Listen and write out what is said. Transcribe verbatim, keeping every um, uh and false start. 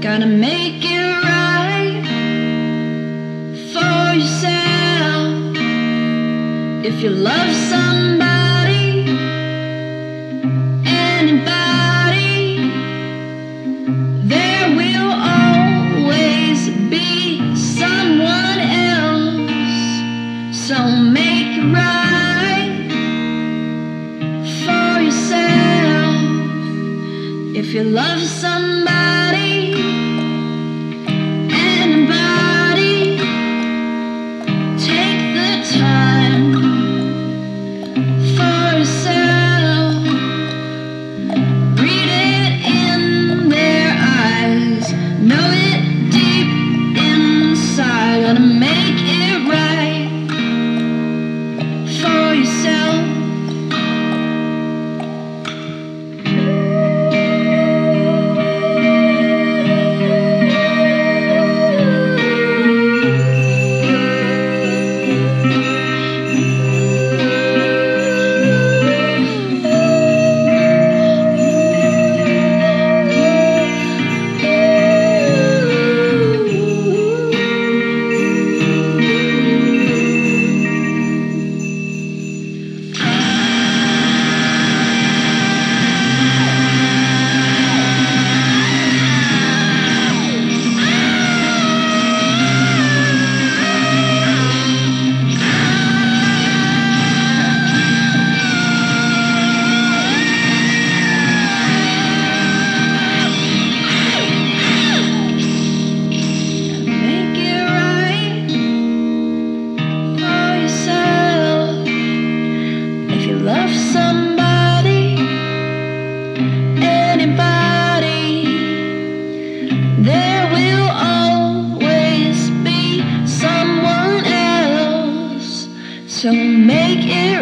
Gotta make it right for yourself. If you love somebody, anybody, there will always be someone else. So make it right for yourself. If you love somebody, anybody, take the time for yourself. Read it in their eyes, know it deep inside. Gotta make it right for yourself. Love somebody, anybody, there will always be someone else. So make it